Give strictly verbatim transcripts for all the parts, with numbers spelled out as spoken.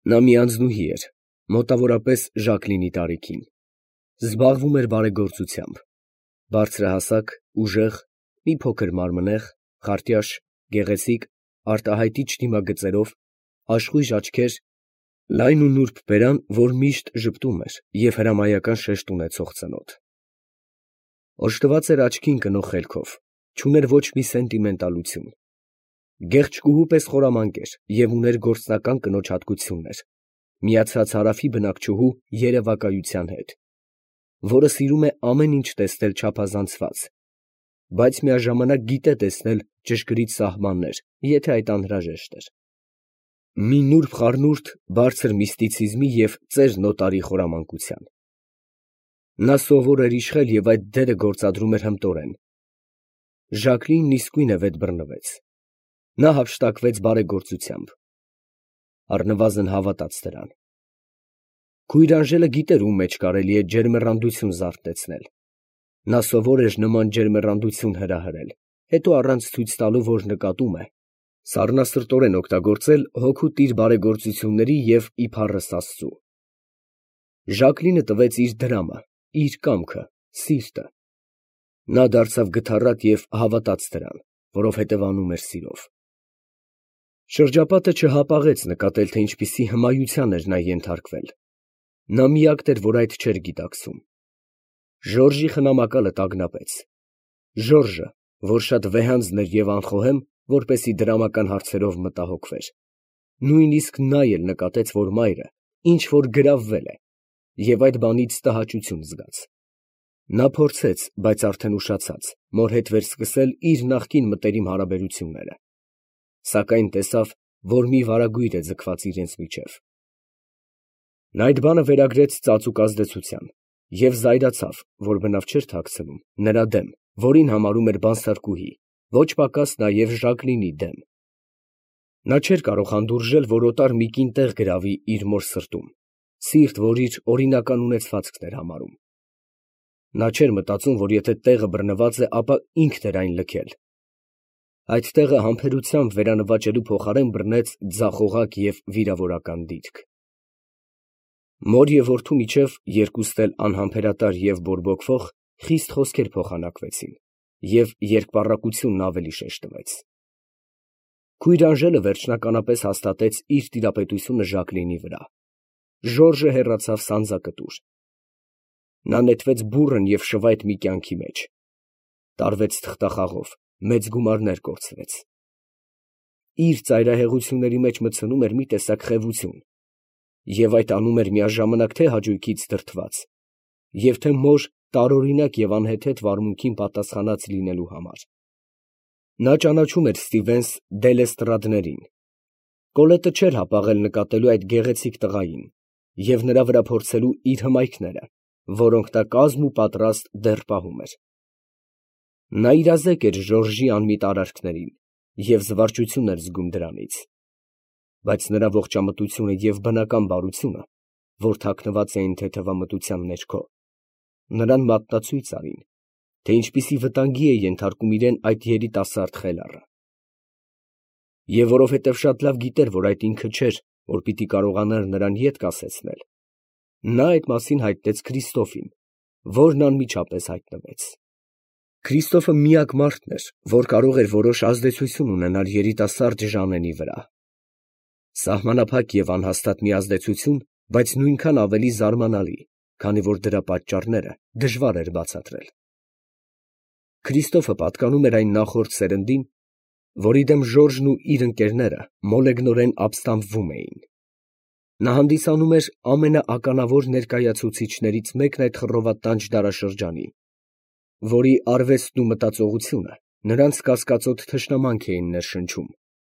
Նա մի անձնուհի էր, մոտավորապես Ժակլինի տարիքին, զբաղվում էր բարեգործությամբ, բարձրահասակ, ուժեղ, մի փոքր մարմնեղ, խարտյաշ, գեղեցիկ, արտահայտիչ դիմագծերով, աշխույժ աչքեր, լայն ու նուրբ բերան, որ միշտ ժպտում էր և հրամայական շեշտ ունեցող ծնոտ։ Օժտված էր աչքին կնող խելքով, չուներ ոչ մի սենտիմենտալություն, գեղեցկուհու պես խորամանկ էր և ուներ գործնական կնոջ հատկություններ, միացած հարավի բնակչուհու երևակայության հետ, որը սիրում է ամեն ինչ տեսնել չափազանցված, բայց միաժամանակ գիտե տեսնել ճշգրիտ սահմաններ, եթե այդ անհրաժեշտ էր։ Մի նուրբ խառնուրդ, բարձր միստիցիզմի և ծեր նոտարի խորամանկության։ Նա սովոր էր իշխել և այդ դերը գործադրում էր հմտորեն։ Ժակլինն իսկույն վետ բռնվեց։ Նա հափշտակվեց բարեգործությամբ։ Առնվազն հավատաց դրան։ Քույր Անժելը գիտեր ում մեջ կարելի է ջերմեռանդություն զարթեցնել։ Նա սովոր էր նման ջերմեռանդություն հրահրել, հետո առանց ցույց տալու, որ նկատում է, սառնասրտորեն օգտագործել հոգուտ իր բարեգործությունների և իբառս Աստծու։ Ժակլինը տվեց իր դրամը, իր կամքը, սիրտը։ Նա դարձավ գթառատ և հավատաց դրան, որովհետև անում էր սիրով։ Շրջապատը չհապաղեց նկատել, թե ինչպիսի հմայության էր նա ենթարկվել։ Նա միակն էր, որ այդ չէր գիտակցում։ Ժորժի խնամակալը տագնապեց։ Ժորժը, որ շատ վեհանձն էր և անխոհեմ, որպեսզի դրամական հարցերով մտահոգվեր։ Նույնիսկ նա էլ նկատեց, որ մայրը ինչ֊որ գրավվել է և այդ բանից տհաճություն զգաց։ Նա փորձեց, բայց արդեն ուշացած, մոր հետ վերսկսել իր նախկին մտերիմ հարաբերությունները, սակայն տեսավ, որ մի վարագույր է ձգված իրենց միջև։ Նա այդ բանը վերագրեց ծածուկ ազդեցության և զայրացավ, որ բնավ չէր թաքցնում նրա դեմ, որին համարում էր բանսարկուհի, ոչ պակաս նաև Ժակլինի դեմ։ Նա չէր կարող հանդուրժել, որ օտար մի կին տեղ գրավի իր մոր սրտում, սիրտ, որ իր օրինական ունեցվածքն էր համարում։ Նա չէր մտածում, որ եթե տեղը բռնված է, ապա ինքն էր այն լքել։ Այդ տեղը համբերությամբ վերանվաճելու փոխարեն բռնեց ձախողակ և վիրավորական դիրք։ Մոր և որդու միջև, երկուստ էլ անհամբերատար և բորբոքվող, խիստ խոսքեր փոխանակվեցին, և երկպառակությունն ավելի շեշտվեց։ Քույր Անժելը վերջնականապես հաստատեց իր տիրապետությունը Ժակլինի վրա։ Ժորժը հեռացավ սանձակտուր։ Նա նետվեց բուռն և շվայտ մի կյանքի մեջ։ Տարվեց թղթախաղով, մեծ գումարներ կորցրեց։ Իր ծայրահեղությունների մեջ մտցնում էր մի տեսակ խեղություն, և այդ անում էր միաժամանակ թե հաճույքից դրդված, և թե մոր տարօրինակ և անհեթեթ վարմունքին պատասխանած լինելու համար։ Նա ճանաչում էր Ստիվենս դե Լեստրադներին։ Կոլետը չէր հապաղել նկատելու այդ գեղեցիկ տղային և նրա վրա փորձելու իր հմայքները, որոնք նա կազմ ու պատրաստ դեռ պահում էր։ Նա իրազեկ էր Ժորժի անմիտ արարքներին և զվարճություն էր զգում դրանից։ Բայց նրա ողջամտությունը և բնական բարությունը, որ թաքնված էին թեթևամտության ներքո, նրան մատնացույց արին, թե ինչպիսի վտանգի է ենթարկում իրեն այդ երիտասարդ խելառը։ Եվ որովհետև շատ լավ գիտեր, որ այդ ինքը չէր, որ պիտի կարողանար նրան ետ կասեցնել, նա այդ մասին հայտնեց Քրիստոֆին, որն անմիջապես հայտնվեց։ Քրիստոֆը միակ մարդն էր, որ կարող էր որոշ ազդեցություն ունենալ երիտասարդ Ժաննենի վրա։ Սահմանափակ և անհաստատ մի ազդեցություն, բայց նույնքան ավելի զարմանալի, քանի որ դրա պատճառները դժվար էր բացատրել։ Քրիստոֆը պատկանում էր այն նախորդ սերնդին, որի դեմ Ժորժն ու իր ընկերները մոլեգնորեն ապստամբվում էին։ Նա հանդիսանում էր ամենաականավոր ներկայացուցիչներից մեկն այդ խռովատանջ դարաշրջանի, որի արվեստն ու մտածողությունը նրանց կասկածոտ թշնամանք էին ներշնչում։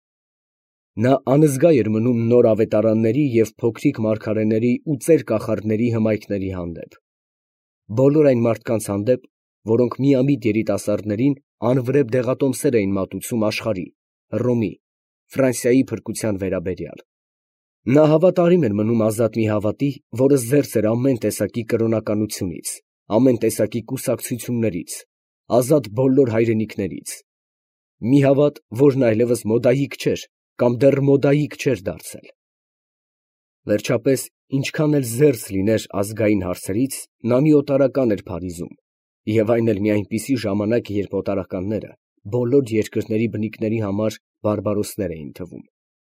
Նա անզգա էր մնում նոր ավետարանների և փոքրիկ մարգարեների ու ծեր կախարդների հմայքների հանդեպ, բոլոր այն մարդկանց հանդեպ, որոնք միամիտ երիտասարդներին անվրեպ դեղատոմսեր էին մատուցում աշխարհի, Հռոմի, Ֆրանսիայի փրկության վերաբերյալ։ Նա հավատարիմ էր մնում ազատ մի հավատի, որը զերծ էր ամեն տեսակի կրոնականությունից, ամեն տեսակի կուսակցություններից, ազատ բոլոր հայրենիքներից։ Մի հավատ, որն այլևս մոդայիկ չէր կամ դեռ մոդայիկ չէր դարձել։ Վերջապես, ինչքան էլ զերծ լիներ ազգային հարցերից, նա մի օտարական էր Փարիզում, և այն էլ մի այնպիսի ժամանակ, երբ օտարականները բոլոր երկրների բնիկների համար բարբարոսներ էին թվում։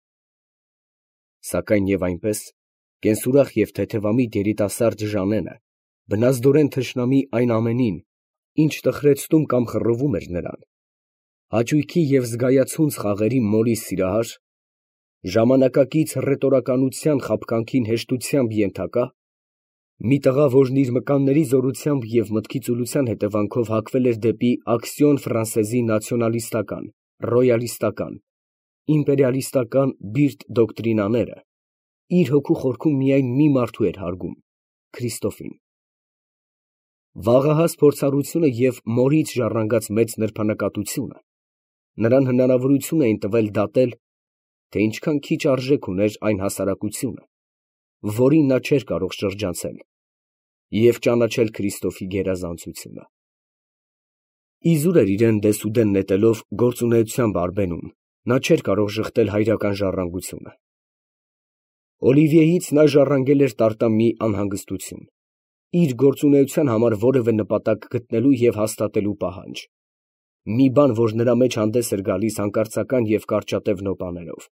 Սակայն և այնպես, կենսուրախ և թեթևամիտ երիտասարդ Ժանենը բնազդորեն թշնամի այն ամենին, ինչ տխրեցնում կամ խռովում էր նրան, հաճույքի և զգայացունց խաղերի մոլի սիրահար, ժամանակակից հռետորականության խաբկանքին հեշտությամբ ենթակա, մի տղա, որն իր մկանների զորությամբ և մտքի ծուլության հետևանքով հակվել էր դեպի ակսիոն ֆրանսեզի նացիոնալիստական, ռոյալիստական, իմպերիալիստական բիրտ դոկտրինաները, իր հոգու խորքում միայն մի մարդու էր հարգում՝ Քրիստոֆին։ Վաղահաս փորձառությունը և մորից ժառանգած մեծ նրբանկատությունը նրան հնարավորություն էին տվել դատել, թե ինչքան քիչ արժեք ուներ այն հասարակությունը, որին նա չէր կարող շրջանցել, և ճանաչել Քրիստոֆի գերազանցությունը։ Իզուր էր իրան դեսուդեն նետելով գործունեությամբ արբենում, նա չէր կարող ժխտել հայրական ժառանգությունը։ Օլիվիեից նա ժառանգել էր տարտամ մի անհանգստություն, իր գործունեության համար որևէ նպատակ գտնելու և հաստատելու պահանջ, մի բան, որ նրա մեջ հանդես էր գալիս հանկարծական և կարճատև նոպաներով։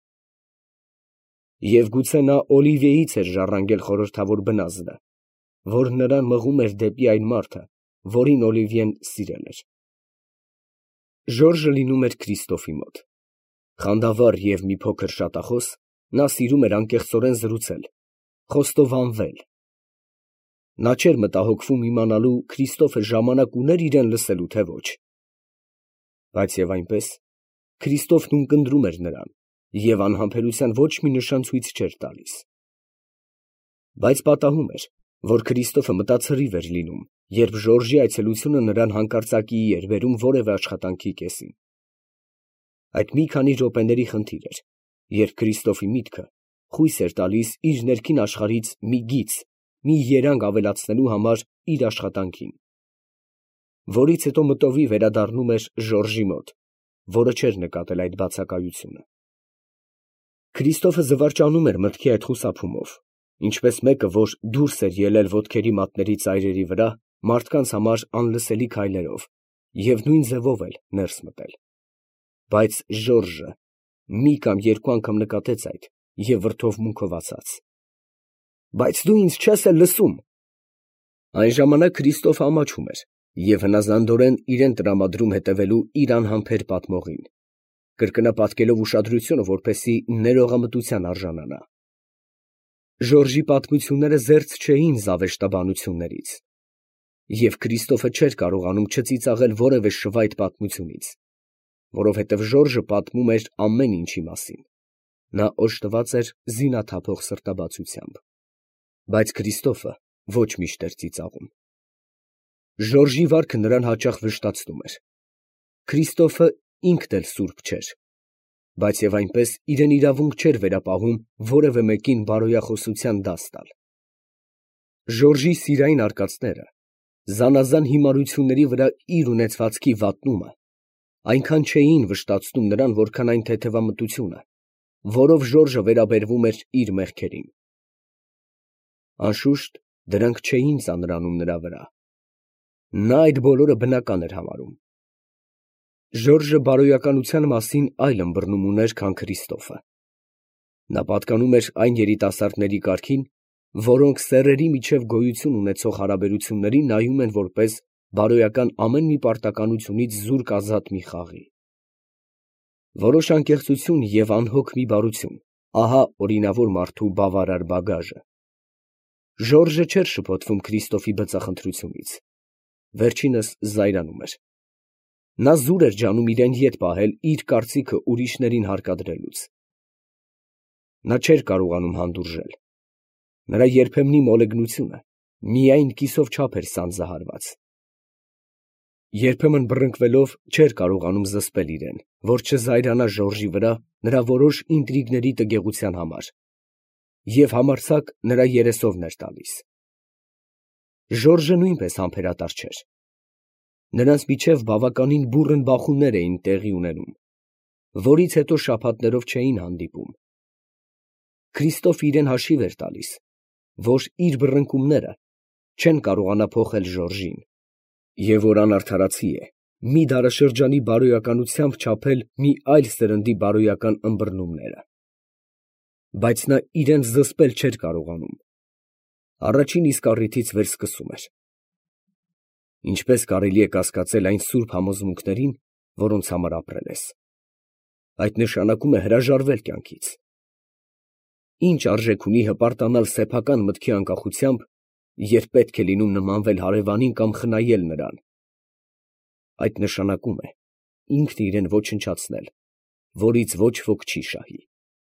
Եվ գուցե նա Օլիվիեից էր ժառանգել խորհրդավոր բնազդը, որ նրան մղում էր դեպի այն մարդը, որին Օլիվիեն սիրել էր։ Ժորժը լինում էր Քրիստոֆի մոտ։ Խանդավառ և մի փոքր շատախոս, նա սիրում էր անկեղծորեն զրուցել, խոստովանվել։ Նա չէր մտահոգվում իմանալու Քրիստոֆը ժամանակ ուներ իրան լսելու, թե ոչ։ Բայց և այնպես, Քրիստոֆն ունկնդրում էր նրան և անհամբերության ոչ մի նշան ցույց չէր տալիս։ Բայց պատահում էր, որ Քրիստոֆը մտացրիվ էր լինում, երբ Ժորժի այցելությունը նրան հանկարծակիի էր բերում որևէ աշխատանքի կեսին։ Այդ մի քանի րոպեների խնդիր էր, երբ Քրիստոֆի միտքը խույս էր տալիս իր ներքին աշխարհից մի գիծ, մի երանգ ավելացնելու համար իր աշխատանքին, որից հետո մտովի վերադառնում էր Ժորժի մոտ, որը չէր նկատել այդ բացակայությունը։ Քրիստոֆը զվարճանում էր մտքի այդ խուսափումով, ինչպես մեկը, որ դուրս էր ելել ոտքերի մատների ծայրերի վրա մարդկանց համար անլսելի քայլերով և նույն ձևով էլ ներս մտել։ Բայց Ժորժը մի կամ երկու անգամ նկատեց այդ և վրդովմունքով ասաց. «Բայց դու ինձ չես էլ լսում»։ Այն ժամանակ Քրիստոֆը ամաչում էր և հնազանդորեն իրան տրամադրում հետևելու իր անհամբեր պատմողին, կրկնապատկելով ուշադրությունը, որպեսզի ներողամտության արժանանա։ Ժորժի պատմությունները զերծ չէին զավեշտաբանություններից, և Քրիստոֆը չէր կարողանում չծիծաղել որևէ շվայտ պատմությունից, որովհետև Ժորժը պատմում էր ամեն ինչի մասին, նա օժտված էր զինաթափող սրտաբացությամբ, բայց Քրիստոֆը ոչ միշտ էր ծիծաղում։ Ժորժի վարքը նրան հաճախ վշտացնում էր։ Քրիստոֆը ինքն էլ սուրբ չէր, բայց և այնպես իրեն իրավունք չէր վերապահում որևէ մեկին բարոյախոսության դաս տալ։ Ժորժի սիրային արկածները, զանազան հիմարությունների վրա իր ունեցվածքի վատնումը այնքան չէին վշտացնում նրան, որքան այն թեթևամտությունը, որով Ժորժը վերաբերվում էր իր մեղքերին։ Անշուշտ, դրանք չէին ծանրանում նրա վրա։ Նա այդ բոլորը բնական էր համարում։ Ժորժը բարոյականության մասին այլ ըմբռնում ուներ, քան Քրիստոֆը։ Նա պատկանում էր այն երիտասարդների կարգին, որոնք սեռերի միջև գոյություն ունեցող հարաբերություններին նայում են որպես բարոյական ամեն մի պարտականությունից զուրկ ազատ մի խաղի։ Որոշ անկեղծություն և անհոգ մի բարություն, ահա օրինավոր մարդու բավարար բագաժը։ Ժորժը չէր շփոթվում Քրիստոֆի բծախնդրությունից, վերջինս զայրանում էր։ Նա զուր էր ջանում իրան ետ պահել իր կարծիքը ուրիշներին հարկադրելուց։ Նա չէր կարողանում հանդուրժել։ Նրա երբեմնի մոլեգնությունը միայն կիսով չափ էր սանձահարված։ Երբեմն բռնկվելով չէր կարողանում զսպել իրեն, որ չզայրանա Ժորժի վրա նրա որոշ ինտրիգների տգեղության համար, և համարձակ նրա երեսովն էր տալիս։ Ժորժը նույնպես համբերատար չէր։ Նրանց միջև բավականին բուռն բախումներ էին տեղի ունենում, որից հետո շաբաթներով չէին հանդիպում։ Քրիստոֆը իրեն հաշիվ էր տալիս, որ իր բռնկումները չեն կարողանա փոխել Ժորժին, և որ անարդարացի է մի դարաշրջանի բարոյականությամբ չափել մի այլ սերնդի բարոյական ըմբռնումները։ Բայց նա իրեն զսպել չէր կարողանում, առաջին իսկ առիթից վեր սկսում էր. ինչպես կարելի է կասկածել այն սուրբ համոզմունքներին, որոնց համար ապրել ես։ Այդ նշանակում է հրաժարվել կյանքից։ Ինչ արժեք ունի հպարտանալ սեփական մտքի անկախությամբ, երբ պետք է լինում նմանվել հարևանին կամ խնայել նրան։ Այդ նշանակում է ինքն իրեն ոչնչացնել, որից ոչ ոք չի շահի։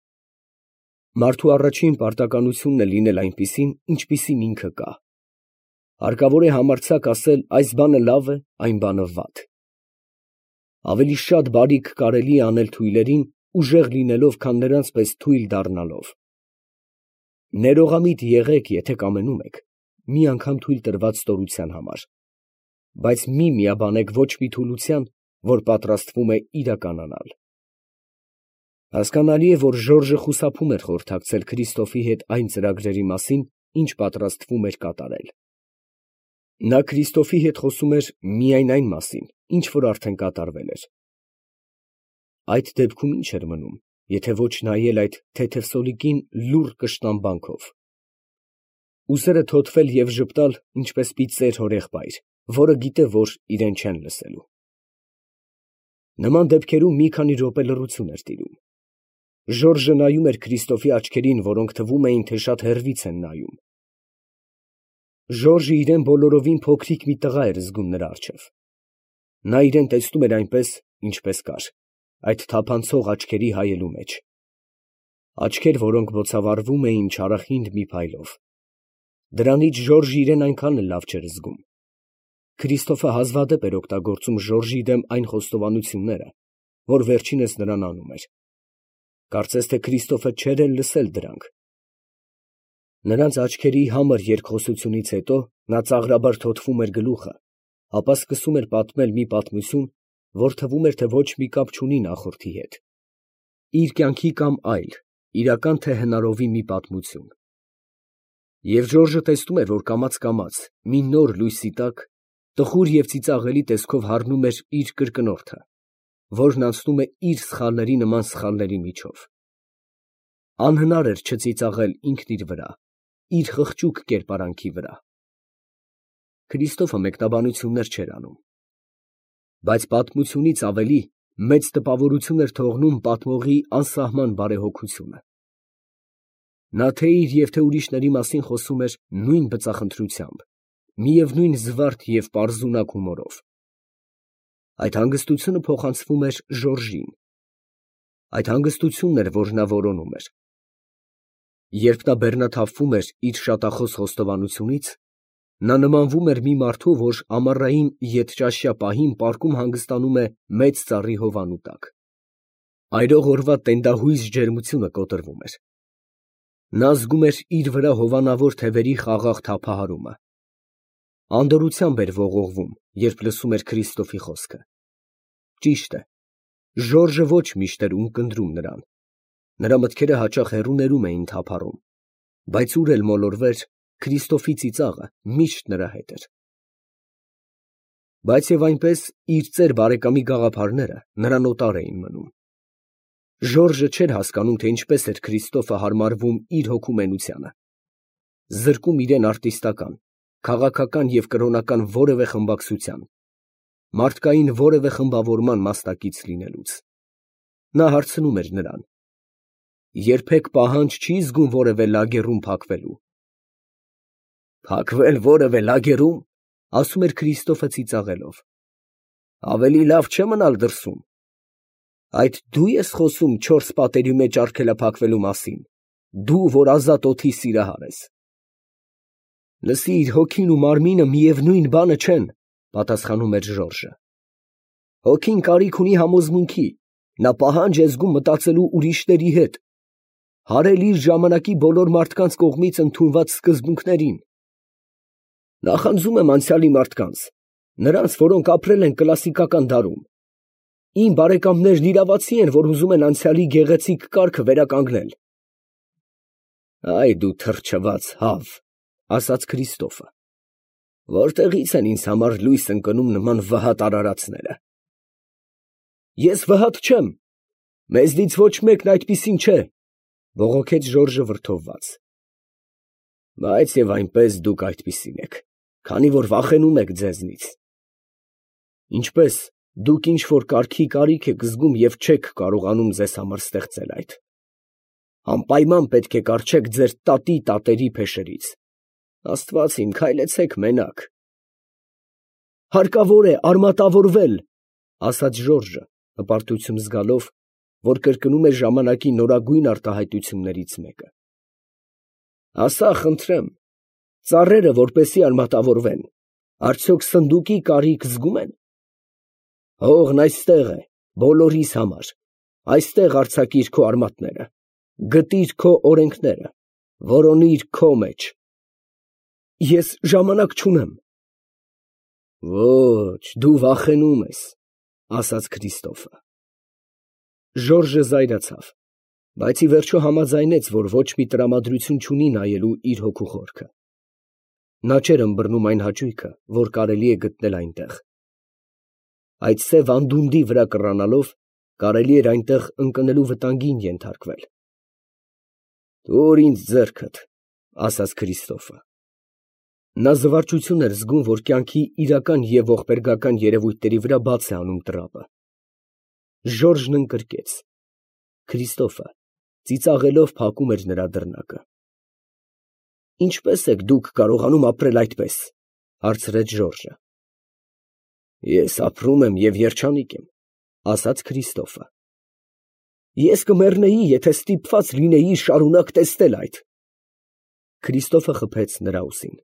Մարդու առաջին պարտականությունն է լինել այնպիսին, ինչպիսին ինքը կա։ Հարկավոր է համարձակ ասել այս բանը լավ է, այն բանը վատ։ Ավելի շատ բարիք կարելի է անել թույլերին, ուժեղ լինելով, քան նրանց պես թույլ դառնալով։ Ներողամիտ եղեք, եթե կամենում եք, մի անգամ թույլ տրված ստորության համար, բայց մի միաբանեք ոչ մի թուլության, որ պատրաստվում է իրականանալ։ Հասկանալի է, որ Ժորժը խուսափում էր խորհրդակցել Քրիստոֆի հետ այն ծրագրերի մասին, ինչ պատրաստվում էր կատարել։ Նա Քրիստոֆի հետ խոսում էր միայն այն մասին, ինչ որ արդեն կատարվել էր։ Այդ դեպքում ի՞նչ էր մնում, եթե ոչ նայել այդ թեթև սոլիկին լուռ կշտամբանքով, ուսերը թոթվել և ժպտալ, ինչպես պիծեր հորեղբայր, որը գիտե, որ իրեն չեն լսելու։ Նման դեպքերում մի քանի րոպե լռություն էր տիրում։ Ժորժը նայում էր Քրիստոֆի աչքերին, որոնք թվում էին, թե շատ հեռվից են նայում։ Ժորժը իրեն բոլորովին փոքրիկ մի տղա էր զգում նրա առջև։ Նա իրեն տեսնում էր այնպես, ինչպես կար, այդ թափանցող աչքերի հայելու մեջ։ Աչքեր, որոնք բոցավառվում էին չարախինդ մի փայլով։ Դրանից Ժորժը իրեն այնքան էլ լավ չէր զգում։ Քրիստոֆը հազվադեպ էր օգտագործում Ժորժի դեմ այն խոստովանությունները, որ վերջինս նրան անում էր։ Կարծես թե Քրիստոֆը չէր էլ լսել դրանք։ Նրանց աչքերի համր երկխոսությունից հետո նա ծաղրաբար թոթվում էր գլուխը, ապա սկսում էր պատմել մի պատմություն, որ թվում էր, թե ոչ մի կապ չունի նախորդի հետ։ Իր կյանքի կամ այլ, իրական թե հնարովի մի պատմություն։ Եվ Ժորժը տեսնում էր, որ կամաց-կամաց մի նոր լույսի տակ տխուր և ծիծաղելի տեսքով հառնում էր իր կրկնորդը, որն անցնում է իր սխալների նման սխալների միջով։ Անհնար էր չծիծաղել ինքն իր վրա, իր խղճուկ կերպարանքի վրա։ Քրիստոֆը մեկնաբանություններ չէր անում, բայց պատմությունից ավելի մեծ տպավորություն էր թողնում պատմողի անսահման բարեհոգությունը։ Նա թե իր և թե ուրիշների մասին խոսում էր նույն բծախնդրությամբ, միևնույն զվարթ և պարզունակ հումորով։ Այդ հանգստությունը փոխանցվում էր Ժորժին։ Այդ հանգստությունն էր, որ նա որոնում էր։ Երբ նա բեռնաթափվում էր իր շատախոս խոստովանությունից, նա նմանվում էր մի մարդու, որ ամառային ետճաշյա պահին պարկում հանգստանում է մեծ ծառի հովանու տակ։ Այրող օրվա տենդահույզ ջերմությունը կոտրվում էր։ Նա զգում էր իր վրա հովանավոր թևերի խաղաղ թափահարումը։ Անդորրությամբ էր ողողվում, երբ լսում էր Քրիստոֆի խոսքը։ Ճիշտ է, Ժորժը ոչ միշտ էր ունկնդրում նրան։ Նրա մտքերը հաճախ հեռու էին թափառում, բայց ուր էլ մոլորվեր, Քրիստոֆի ծիծաղը միշտ նրա հետ էր։ Բայց և այնպես իր ծեր բարեկամի գաղափարները նրան օտար էին մնում։ Ժորժը չէր հասկանում, թե ինչպես էր Քրիստոֆը հարմարվում իր հոգու մենությանը, զրկում իրեն արտիստական, քաղաքական և կրոնական որևէ խմբակցության, մարդկային որևէ խմբավորման մասնակից լինելուց։ Նա հարցնում էր նրան. երբեք պահանջ չի զգում որևէ լագեռում փակվելու։ Փակվել որևէ լագեռում, ասում էր Քրիստոֆը ծիծաղելով, ավելի լավ չէ մնալ դրսում։ Այդ դու ես խոսում չորս պատերի մեջ արգելափակվելու մասին, դու, որ ազատ օդի սիրահար ես։ Լսիր, հոգին ու մարմինը միևնույն բանը չեն, պատասխանում էր Ժորժը։ Հոգին կարիք ունի համոզմունքի, նա պահանջ է զգում մտածելու ուրիշների հետ, հարել իր ժամանակի բոլոր մարդկանց կողմից ընդունված սկզբունքներին։ Նախանձում եմ անցյալի մարդկանց, նրանց, որոնք ապրել են կլասիկական դարում։ Իմ բարեկամներն իրավացի են, որ ուզում են անցյալի գեղեցիկ կարգը վերականգնել։ Այ դու թրջված հավ, ասաց Քրիստոֆը, որտեղից են ինձ համար լույս ընկնում նման վհատ արարածները։ Ես վհատ չեմ, մեզնից ոչ մեկն այդպիսին չէ, բողոքեց Ժորժը վրդովված։ Բայց եւ այնպես դուք այդպիսին եք, քանի որ վախենում եք ձեզնից։ Ինչպես դուք ինչ որ կարգի կարիք եք զգում եւ չեք կարողանում ձեզ համար ստեղծել այդ։ Անպայման պետք է կառչեք ձեր տատի տատերի փեշերից։ Աստված իմ, քայլեցեք մենակ։ Հարկավոր է արմատավորվել, ասաց Ժորժը, հպարտություն զգալով, որ կրկնում է ժամանակի նորագույն արտահայտություններից մեկը։ Ասա, խնդրեմ, ծառերը որպեսի արմատավորվեն, արդյոք սնդուկի կարիք զգում են։ Հողն այստեղ է, բոլորիս համար, այստեղ արձակիր քո արմատները, գտիր քո օրենքները, որոնիր քո մեջ։ Ես ժամանակ չունեմ։ Ոչ, դու վախենում ես, ասաց Քրիստոֆը։ Ժորժը զայրացավ, բայց ի վերջո համաձայնեց, որ ոչ մի տրամադրություն չունի նայելու իր հոգու խորքը։ Նա չէր ըմբռնում այն հաճույքը, որ կարելի է գտնել այնտեղ։ Այդ սև անդունդի վրա կռանալով կարելի էր այնտեղ ընկնելու վտանգին ենթարկվել։ Տուր ինձ ձեռքդ, ասաց Քրիստոֆը։ Նա զվարճություն էր զգում, որ կյանքի իրական և ողբերգական երևույթների վրա բաց է անում տրապը։ Ժորժն ընկրկեց։ Քրիստոֆը ծիծաղելով փակում էր նրա դռնակը։ Ինչպե՞ս եք դուք կարողանում ապրել այդպես, հարցրեց Ժորժը։ Ես ապրում եմ և երջանիկ եմ, ասաց Քրիստոֆը։ Ես կմեռնեի, եթե ստիպված լինեի շարունակ տեսնել այդ։ Քրիստոֆը խփեց նրա ուսին։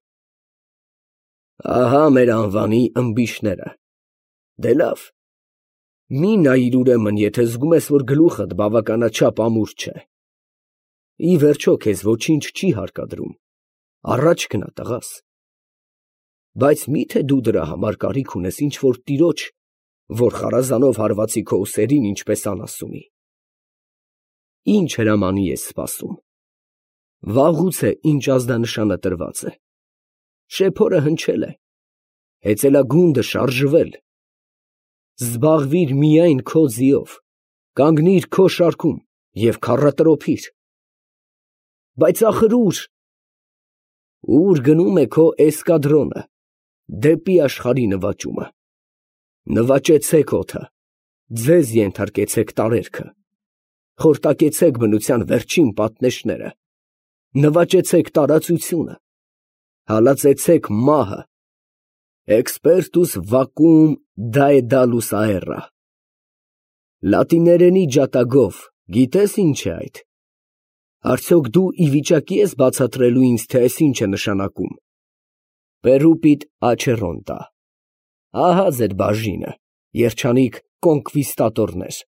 Ահա մեր անվանի ըմբիշները։ Դե լավ, մի նայիր ուրեմն, եթե զգում ես, որ գլուխդ բավականաչափ ամուր չէ։ Ի վերջո քեզ ոչինչ չի հարկադրում, առաջ գնա տղաս։ Բայց մի՞թե դու դրա համար կարիք ունես ինչ-որ տիրոջ, որ խարազանով հարվածի քո ուսերին, ինչպես անասունի։ Ինչ հրամանի ես սպասում։ Վաղուց է ինչ ազդանշանը տրված է։ Շեփորը հնչել է, հեծելագունդը շարժվել։ Զբաղվիր միայն քո ձիով, կանգնիր քո շարքում և քառատրոփիր։ Բայց ախր ուր։ Ուր գնում է քո էսկադրոնը, դեպի աշխարհի նվաճումը։ Նվաճեցեք օդը, ձեզ ենթարկեցեք տարերքը, խորտակեցեք բնության վերջին պատնեշները, նվաճեցեք տարածությունը, հալածեցեք մահը, expertus vacuum daedalus aera։ Լատիներենի ջատագով գիտես ինչ է այդ։ Արդյոք դու ի վիճակի ես բացատրելու ինձ, թե այս ինչ է նշանակում։ Perupit acheronta։ Ահա ձեր բաժինը, երջանիկ կոնկվիստատորներ։